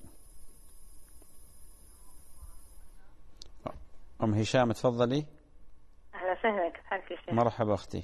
أم هشام تفضلي. فهمك. كيف حالك يا شيخ؟ مرحبا أختي.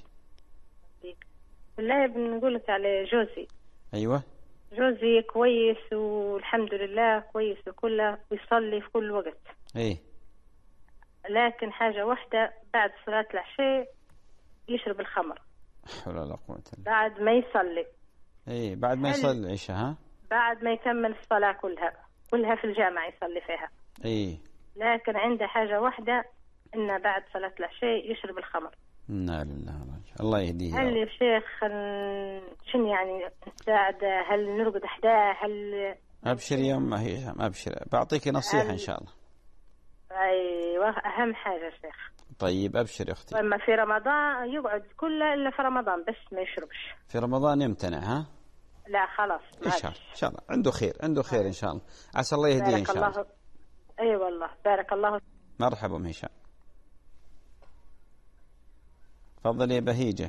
بالله بنقول لك على جوزي. أيوة. جوزي كويس والحمد لله كويس وكله ويصلي في كل وقت. إيه. لكن حاجة واحدة، بعد صلاة العشاء يشرب الخمر. حول ولا قوة إلا بالله. بعد ما يصلي. إيه بعد ما يصلي العشاء ها؟ بعد ما يكمل الصلاة كلها في الجامع يصلي فيها. إيه. لكن عنده حاجة واحدة، إنه بعد صلاة العشاء يشرب الخمر. إنا لله راجع. الله يهديه. هل يا شيخ شنو يعني نساعده؟ هل نرقد حداه؟ هل أبشر يا أم هشام أبشر، بعطيك نصيحة إن شاء الله. أيوة أهم حاجة يا شيخ. طيب أبشر يا أختي. أما في رمضان يقعد كله إلا في رمضان بس ما يشربش. في رمضان يمتنع ها؟ لا خلاص إن شاء الله عنده خير إن شاء الله، عسى الله يهديه إن شاء الله. أي والله بارك الله. مرحبا أم هشام. تفضلي يا بهيجة.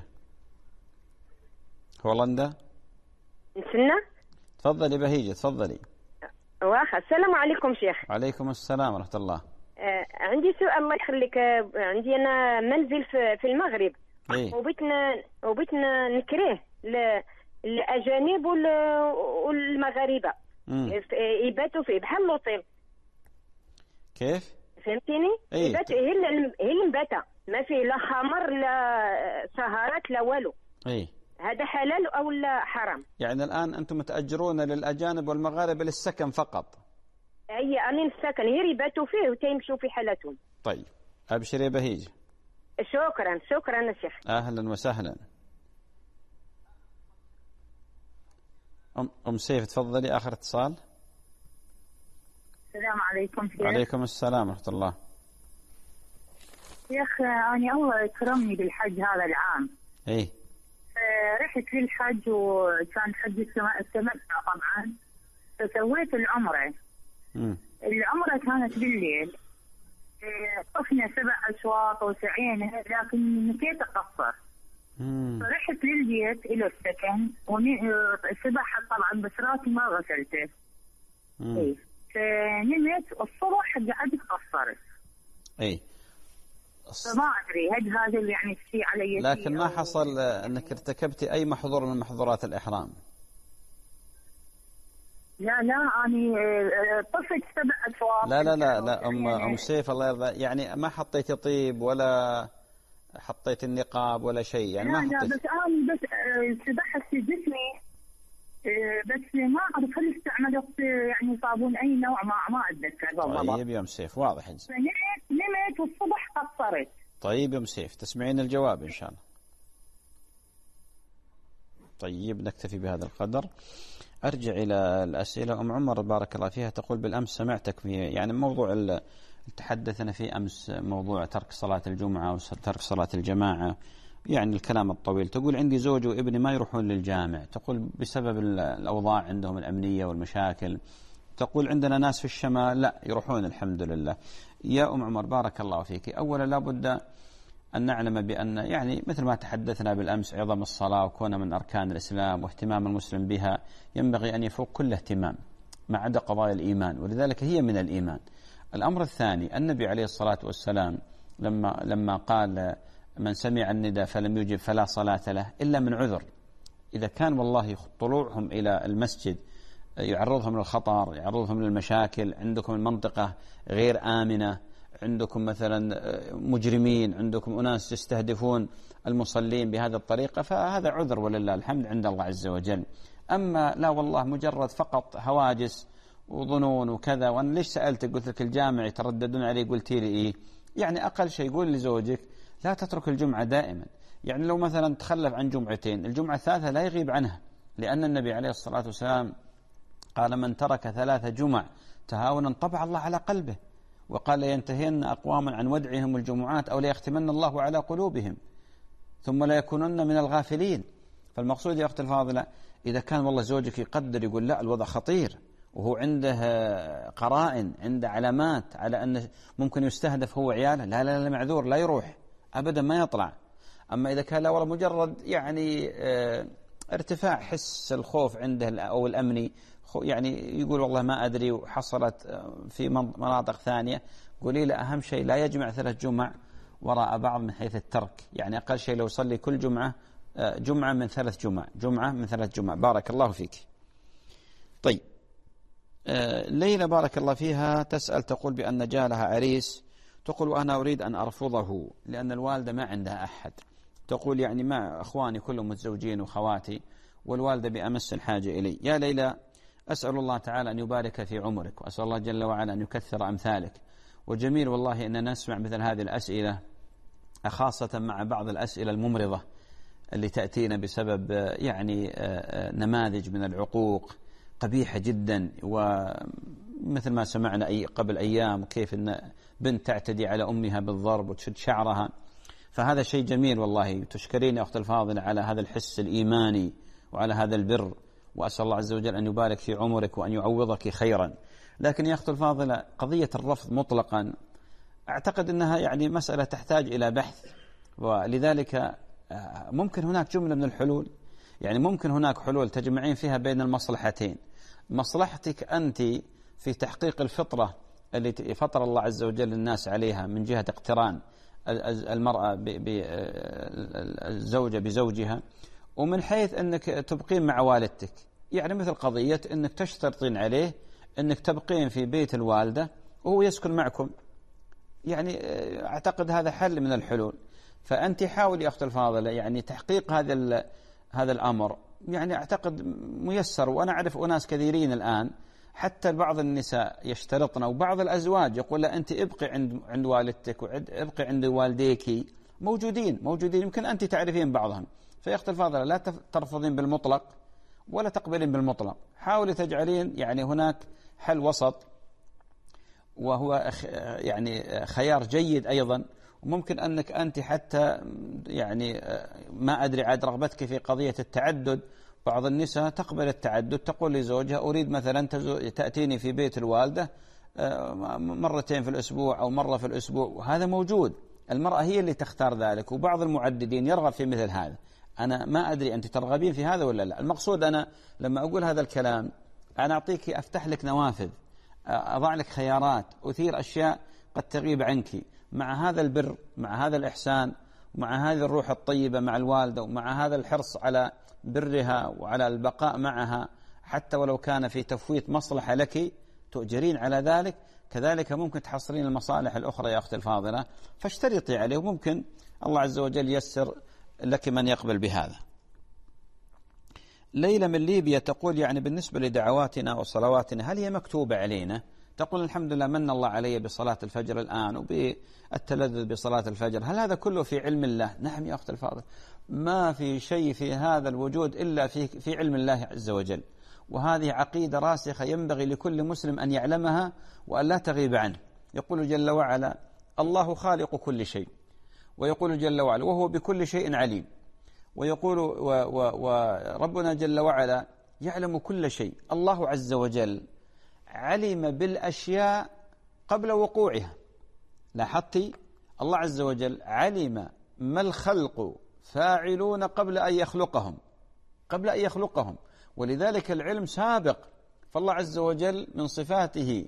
هولندا. نسنا. تفضلي بهيجة تفضلي. واخا السلام عليكم شيخ. وعليكم السلام ورحمة الله. عندي سؤال الله يخليك. عندي أنا منزل في المغرب. إيه؟ وبيتنا نكريه الأجانب والمغاربة يباتوا فيه بحال لوطيل. كيف؟ فهمتيني؟ إيه؟ يبات هي المباتة، ما فيه لا خمر لا سهرات لا والو. إيه؟ هذا حلال أو لا حرام؟ يعني الآن أنتم متأجرون للأجانب والمغاربة للسكن فقط؟ أي أمين السكن هي يباتوا فيه وتيمشوا في حالتهم. طيب أبشر يا بهيج. شكرا يا شيخ. أهلا وسهلا. أم سيف تفضلي آخر اتصال. السلام عليكم شيخ. وعليكم السلام ورحمة الله. يا أخي أنا الله يكرمني بالحج هذا العام. إيه. رحت للحج وكان حج التمتع طبعا، فسويت العمرة. العمرة كانت بالليل، طفنا 7 أشواط وسعينا لكن نسيت أقصر. فرحت للبيت إلى السكن وسبحت طبعا بس راسي ما غسلته. إيه فنمت الصبح قعدت قصرت. إيه فما أدري هل هذا اللي يعني الشيء علي. لكن ما حصل أنك ارتكبتي أي محظور من محظورات الإحرام؟ لا أنا طفت 7 أشواط. لا أم سيف الله يرضى، يعني ما حطيتي طيب ولا حطيت النقاب ولا شيء يعني؟ ما حطيت. بس أنا بس سبحت في جسمي، بس ما أعرف هل استعملت يعني صابون أي نوع ما أتذكر بالضبط. طيب يا أم سيف واضح. نمت والصبح قصرت. طيب يا أم سيف تسمعين الجواب إن شاء الله. طيب نكتفي بهذا القدر. أرجع إلى الأسئلة. أم عمر بارك الله فيها تقول بالأمس سمعتك في يعني موضوع تحدثنا فيه أمس، موضوع ترك صلاة الجمعة وترك صلاة الجماعة، يعني الكلام الطويل. تقول عندي زوجي وابني ما يروحون للجامع، تقول بسبب الأوضاع عندهم الأمنية والمشاكل. تقول عندنا ناس في الشمال لا يروحون الحمد لله. يا أم عمر بارك الله فيك، أولا لابد أن نعلم بأن يعني مثل ما تحدثنا بالأمس عظم الصلاة وكونها من أركان الإسلام واهتمام المسلم بها ينبغي أن يفوق كل اهتمام ما عدا قضايا الإيمان، ولذلك هي من الإيمان. الأمر الثاني النبي عليه الصلاة والسلام لما قال من سمع النداء فلم يجب فلا صلاة له إلا من عذر. إذا كان والله طلوعهم إلى المسجد يعرضهم للخطر، يعرضهم للمشاكل، عندكم المنطقة غير آمنة، عندكم مثلا مجرمين، عندكم أناس يستهدفون المصلين بهذه الطريقة، فهذا عذر ولله الحمد عند الله عز وجل. أما لا والله مجرد فقط هواجس وظنون وكذا، وأنا ليش سألتك قلت لك الجامع يترددون عليه، قلتي لي إيه؟ يعني أقل شيء قول لزوجك لا تترك الجمعة دائما، يعني لو مثلا تخلف عن جمعتين الجمعة الثالثة لا يغيب عنها، لأن النبي عليه الصلاة والسلام قال من ترك 3 جمع تهاونا طبع الله على قلبه، وقال ينتهين أقوام عن ودعهم الجمعات أو ليختمن الله على قلوبهم ثم لا يكونن من الغافلين. فالمقصود يا أختي الفاضلة إذا كان والله زوجك يقدر يقول لا الوضع خطير وهو عنده قرائن، عنده علامات على أن ممكن يستهدف هو وعياله، لا معذور لا يروح أبدا ما يطلع. أما إذا كان لا والله مجرد يعني ارتفاع حس الخوف عنده أو الأمني، يعني يقول والله ما أدري وحصلت في مناطق ثانية، قولي له أهم شيء لا يجمع 3 جمع وراء بعض من حيث الترك، يعني أقل شيء لو يصلي كل جمعة جمعة من 3 جمع، جمعة من 3 جمع. بارك الله فيك. طيب، ليلى بارك الله فيها تسأل تقول بأن جالها عريس، تقول وأنا أريد أن أرفضه لأن الوالدة ما عندها أحد، تقول يعني مع أخواني كلهم متزوجين وخواتي والوالدة بأمس الحاجة إلي. يا ليلى، أسأل الله تعالى أن يبارك في عمرك، وأسأل الله جل وعلا أن يكثر أمثالك. وجميل والله أننا نسمع مثل هذه الأسئلة، خاصة مع بعض الأسئلة الممرضة اللي تأتينا بسبب يعني نماذج من العقوق قبيحة جدا، ومثل ما سمعنا قبل أيام كيف أن بنت تعتدي على أمها بالضرب وتشد شعرها. فهذا شيء جميل والله، تشكرين يا أخت الفاضلة على هذا الحس الإيماني وعلى هذا البر، وأسأل الله عز وجل أن يبارك في عمرك وأن يعوضك خيرا. لكن يا أخت الفاضلة، قضية الرفض مطلقا أعتقد أنها يعني مسألة تحتاج إلى بحث، ولذلك ممكن هناك جملة من الحلول، يعني ممكن هناك حلول تجمعين فيها بين المصلحتين. مصلحتك أنت في تحقيق الفطرة التي فطر الله عز وجل الناس عليها من جهة اقتران المرأة بالزوجة بزوجها، ومن حيث أنك تبقين مع والدتك، يعني مثل قضية أنك تشترطين عليه أنك تبقين في بيت الوالدة وهو يسكن معكم، يعني أعتقد هذا حل من الحلول. فأنت حاولي يا أخت الفاضلة يعني تحقيق هذا الأمر، يعني أعتقد ميسر. وأنا أعرف أناس كثيرين الآن حتى بعض النساء يشترطن، وبعض الأزواج يقول لا أنت ابقي عند والدتك وابقي عند والديك، موجودين يمكن أنت تعرفين بعضهم. فيا أخت الفاضلة، لا ترفضين بالمطلق ولا تقبلين بالمطلق، حاولي تجعلين يعني هناك حل وسط، وهو يعني خيار جيد أيضا. وممكن أنك أنت حتى يعني ما أدري عاد رغبتك في قضية التعدد، بعض النساء تقبل التعدد، تقول لزوجها أريد مثلا تأتيني في بيت الوالدة مرتين في الأسبوع أو مرة في الأسبوع، وهذا موجود. المرأة هي اللي تختار ذلك، وبعض المعددين يرغب في مثل هذا. أنا ما أدري أنت ترغبين في هذا ولا لا. المقصود أنا لما أقول هذا الكلام أنا أعطيك، أفتح لك نوافذ، أضع لك خيارات، أثير أشياء قد تغيب عنك، مع هذا البر، مع هذا الإحسان، ومع هذه الروح الطيبة مع الوالدة، ومع هذا الحرص على برها وعلى البقاء معها، حتى ولو كان في تفويت مصلحة لك تؤجرين على ذلك. كذلك ممكن تحصلين المصالح الأخرى يا أختي الفاضلة، فاشترطي عليه، وممكن الله عز وجل ييسر لك من يقبل بهذا. ليلى من ليبيا تقول يعني بالنسبة لدعواتنا وصلواتنا هل هي مكتوبة علينا؟ تقول الحمد لله من الله علي بصلاة الفجر الآن وبالتلذذ بصلاة الفجر، هل هذا كله في علم الله؟ نعم يا أخت الفاضل، ما في شيء في هذا الوجود إلا في علم الله عز وجل، وهذه عقيدة راسخة ينبغي لكل مسلم أن يعلمها وأن لا تغيب عنه. يقول جل وعلا الله خالق كل شيء، ويقول جل وعلا وهو بكل شيء عليم، ويقول وربنا جل وعلا يعلم كل شيء. الله عز وجل علم بالأشياء قبل وقوعها. لاحظتي؟ الله عز وجل علم ما الخلق فاعلون قبل أن يخلقهم، ولذلك العلم سابق. فالله عز وجل من صفاته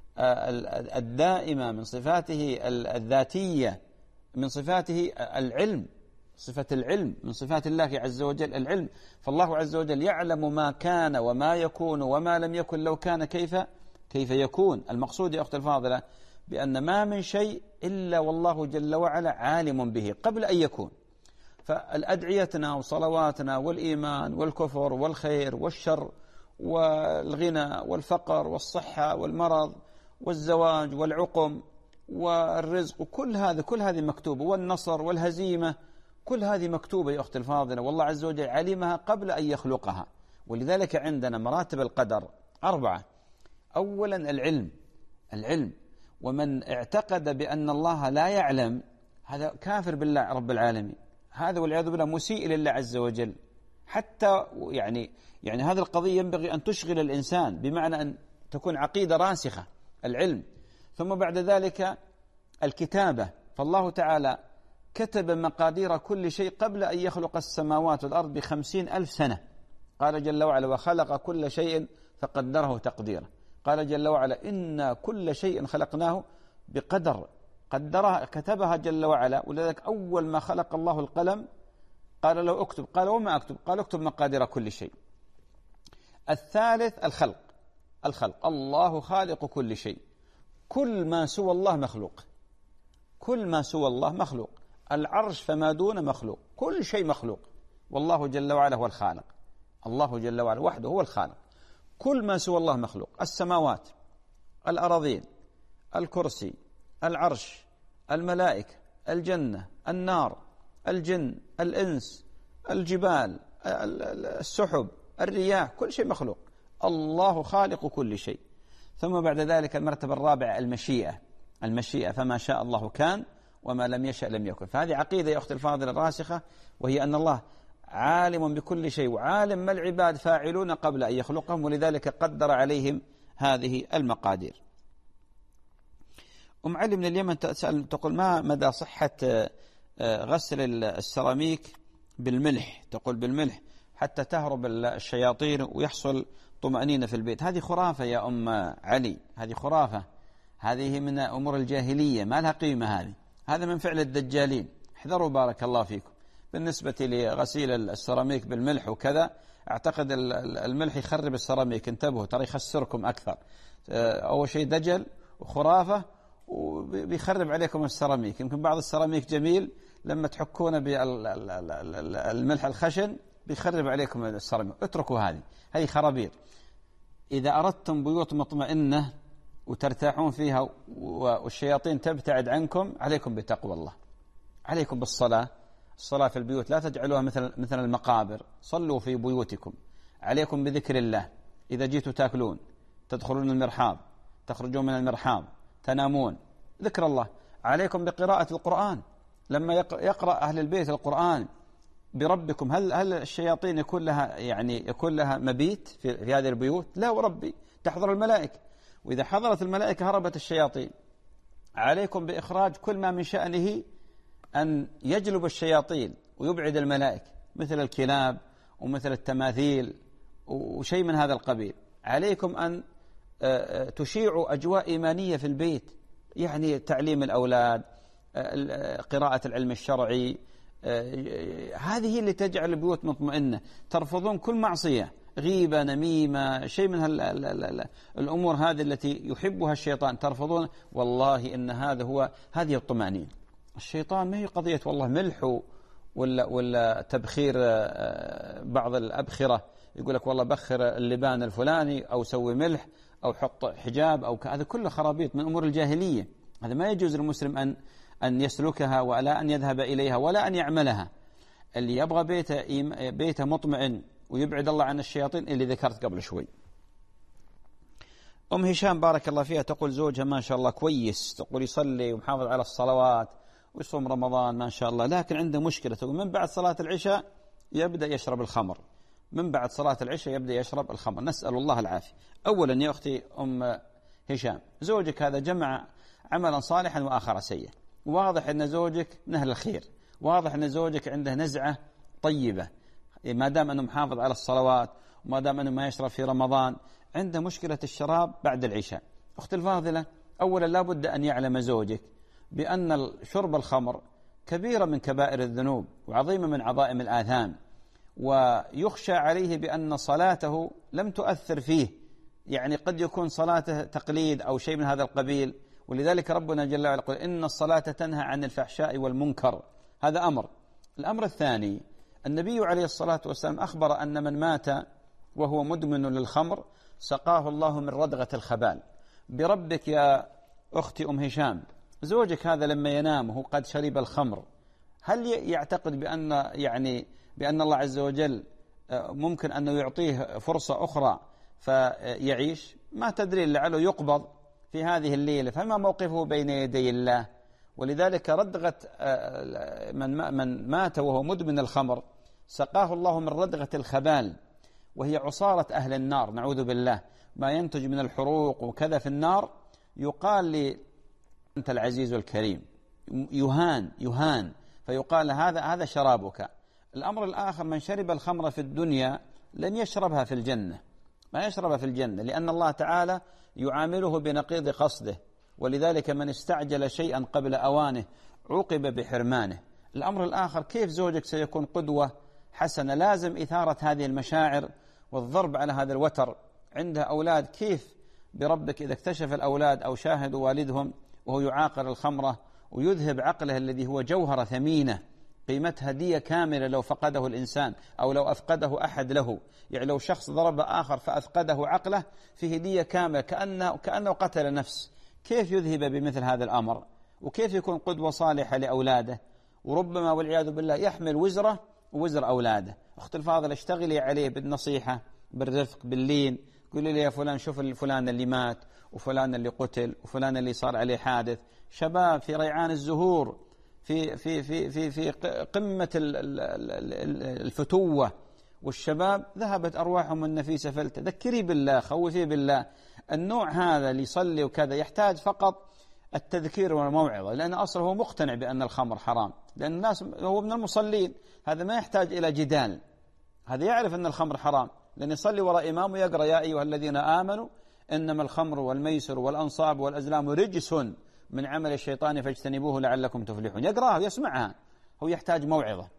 الدائمة، من صفاته الذاتية، من صفاته العلم، صفة العلم من صفات الله عز وجل العلم. فالله عز وجل يعلم ما كان وما يكون وما لم يكن لو كان كيف يكون. المقصود يا أخت الفاضلة بأن ما من شيء إلا والله جل وعلا عالم به قبل أن يكون. فالأدعيتنا وصلواتنا والإيمان والكفر والخير والشر والغنى والفقر والصحة والمرض والزواج والعقم والرزق، كل هذه مكتوبة، والنصر والهزيمة، كل هذه مكتوبة يا أخت الفاضلة، والله عز وجل علمها قبل أن يخلقها. ولذلك عندنا مراتب القدر 4. أولا العلم، ومن اعتقد بأن الله لا يعلم هذا كافر بالله رب العالمين، هذا والعياذ بالله مسيء لله عز وجل. حتى يعني هذه القضية ينبغي أن تشغل الإنسان، بمعنى أن تكون عقيدة راسخة، العلم. ثم بعد ذلك الكتابة، فالله تعالى كتب مقادير كل شيء قبل أن يخلق السماوات والأرض ب50,000 سنة. قال جل وعلا وخلق كل شيء فقدره تقديرا. قال جل وعلا إنا كل شيء خلقناه بقدر. قدرها كتبها جل وعلا. ولذلك أول ما خلق الله القلم قال له اكتب، قال وما أكتب؟ قال اكتب مقادير كل شيء. الثالث الخلق. الله خالق كل شيء، كل ما سوى الله مخلوق، كل ما سوى الله مخلوق. العرش فما دون مخلوق، كل شيء مخلوق، والله جل وعلا هو الخالق. الله جل وعلا وحده هو الخالق، كل ما سوى الله مخلوق. السماوات، الأراضين، الكرسي، العرش، الملائكة، الجنة، النار، الجن، الإنس، الجبال، السحب، الرياح، كل شيء مخلوق. الله خالق كل شيء. ثم بعد ذلك المرتبة الرابعة المشيئة، فما شاء الله كان وما لم يشأ لم يكن. فهذه عقيدة يا أختي الفاضلة الراسخة، وهي أن الله عالم بكل شيء، وعالم ما العباد فاعلون قبل أن يخلقهم، ولذلك قدر عليهم هذه المقادير. أم علي من اليمن تسأل تقول: ما مدى صحة غسل السيراميك بالملح؟ تقول بالملح حتى تهرب الشياطين ويحصل طمأنينة في البيت. هذه خرافة يا أم علي، هذه خرافة، هذه من أمور الجاهلية، ما لها قيمة. هذا من فعل الدجالين، احذروا بارك الله فيكم. بالنسبة لغسيل السيراميك بالملح وكذا، أعتقد الملح يخرب السيراميك، انتبهوا ترى يخسركم أكثر. أول شيء دجل وخرافة وبيخرب عليكم السيراميك. يمكن بعض السيراميك جميل، لما تحكونه بالملح الخشن بيخرب عليكم السيراميك. اتركوا هذه خرابيط. إذا أردتم بيوت مطمئنة وترتاحون فيها والشياطين تبتعد عنكم، عليكم بتقوى الله، عليكم بالصلاة. الصلاة في البيوت لا تجعلوها مثل المقابر، صلوا في بيوتكم. عليكم بذكر الله، إذا جيتوا تأكلون تدخلون المرحاض، تخرجون من المرحاض، تنامون، ذكر الله. عليكم بقراءة القرآن، لما يقرأ أهل البيت القرآن بربكم، هل الشياطين يكون لها مبيت في هذه البيوت؟ لا وربي، تحضر الملائكة، وإذا حضرت الملائكة هربت الشياطين. عليكم بإخراج كل ما من شأنه أن يجلب الشياطين ويبعد الملائكة، مثل الكلاب ومثل التماثيل وشيء من هذا القبيل. عليكم أن تشيعوا أجواء إيمانية في البيت، يعني تعليم الأولاد، قراءة العلم الشرعي، هذه اللي تجعل البيوت مطمئنة. ترفضون كل معصية، غيبة، نميمة، شيء من الأمور هذه التي يحبها الشيطان، ترفضون. والله إن هذه الطمأنينة. الشيطان ما هي قضية والله ملح ولا تبخير بعض الأبخرة، يقول لك والله بخر اللبان الفلاني أو سوي ملح أو حط حجاب أو هذا كله خرابيط من أمور الجاهلية. هذا ما يجوز للمسلم أن يسلكها ولا أن يذهب إليها ولا أن يعملها. اللي يبغى بيته مطمئن ويبعد الله عن الشياطين اللي ذكرت قبل شوي. أم هشام بارك الله فيها تقول زوجها ما شاء الله كويس، تقول يصلي ومحافظ على الصلوات ويصوم رمضان ما شاء الله، لكن عنده مشكلة. تقول من بعد صلاة العشاء يبدأ يشرب الخمر، من بعد صلاة العشاء يبدأ يشرب الخمر، نسأل الله العافية. أولا يا أختي أم هشام، زوجك هذا جمع عملا صالحا وآخر سيء، واضح أن زوجك من أهل الخير، واضح أن زوجك عنده نزعة طيبة، ما دام أنه محافظ على الصلوات وما دام أنه ما يشرب في رمضان، عنده مشكلة الشراب بعد العشاء. أختي الفاضلة، أولا لا بد أن يعلم زوجك بأن شرب الخمر كبيرة من كبائر الذنوب وعظيمة من عظائم الآثام، ويخشى عليه بأن صلاته لم تؤثر فيه، يعني قد يكون صلاته تقليد أو شيء من هذا القبيل. ولذلك ربنا جل وعلا يقول إن الصلاة تنهى عن الفحشاء والمنكر، هذا أمر. الأمر الثاني، النبي عليه الصلاة والسلام أخبر أن من مات وهو مدمن للخمر سقاه الله من ردغة الخبال. بربك يا أختي أم هشام، زوجك هذا لما ينام وهو قد شرب الخمر، هل يعتقد بأن الله عز وجل ممكن أنه يعطيه فرصة أخرى فيعيش؟ ما تدري، لعله يقبض في هذه الليلة، فما موقفه بين يدي الله. ولذلك ردغة من مات وهو مدمن الخمر سقاه الله من ردغة الخبال، وهي عصارة أهل النار، نعوذ بالله، ما ينتج من الحروق وكذا في النار. يقال لي أنت العزيز الكريم، يهان فيقال هذا شرابك. الأمر الآخر، من شرب الخمر في الدنيا لن يشربها في الجنة، ما يشربها في الجنة، لأن الله تعالى يعامله بنقيض قصده، ولذلك من استعجل شيئا قبل أوانه عوقب بحرمانه. الأمر الآخر، كيف زوجك سيكون قدوة حسنة؟ لازم إثارة هذه المشاعر والضرب على هذا الوتر. عندها أولاد، كيف بربك إذا اكتشف الأولاد أو شاهدوا والدهم وهو يعاقر الخمرة ويذهب عقله الذي هو جوهرة ثمينة قيمتها دية كاملة لو فقده الإنسان أو لو أفقده أحد له، يعني لو شخص ضرب آخر فأفقده عقله فيه دية كاملة كأنه قتل نفس. كيف يذهب بمثل هذا الأمر؟ وكيف يكون قدوة صالحة لأولاده؟ وربما والعياذ بالله يحمل وزره ووزر أولاده. أخت الفاضل، اشتغلي عليه بالنصيحة بالرفق باللين. قولي لي يا فلان شوف الفلان اللي مات وفلان اللي قتل وفلان اللي صار عليه حادث. شباب في ريعان الزهور، في قمة الفتوة، والشباب ذهبت أرواحهم النفيسة فلتة. ذكري بالله، خوفي بالله. النوع هذا اللي يصلي وكذا يحتاج فقط التذكير والموعظة، لأن أصله هو مقتنع بأن الخمر حرام، لأن الناس هو من المصلين، هذا ما يحتاج إلى جدال، هذا يعرف أن الخمر حرام، لأن يصلي وراء إمام ويقرأ يا أيها الذين آمنوا إنما الخمر والميسر والأنصاب والأزلام رجس من عمل الشيطان فاجتنبوه لعلكم تفلحون. يقرأها ويسمعها، هو يحتاج موعظة.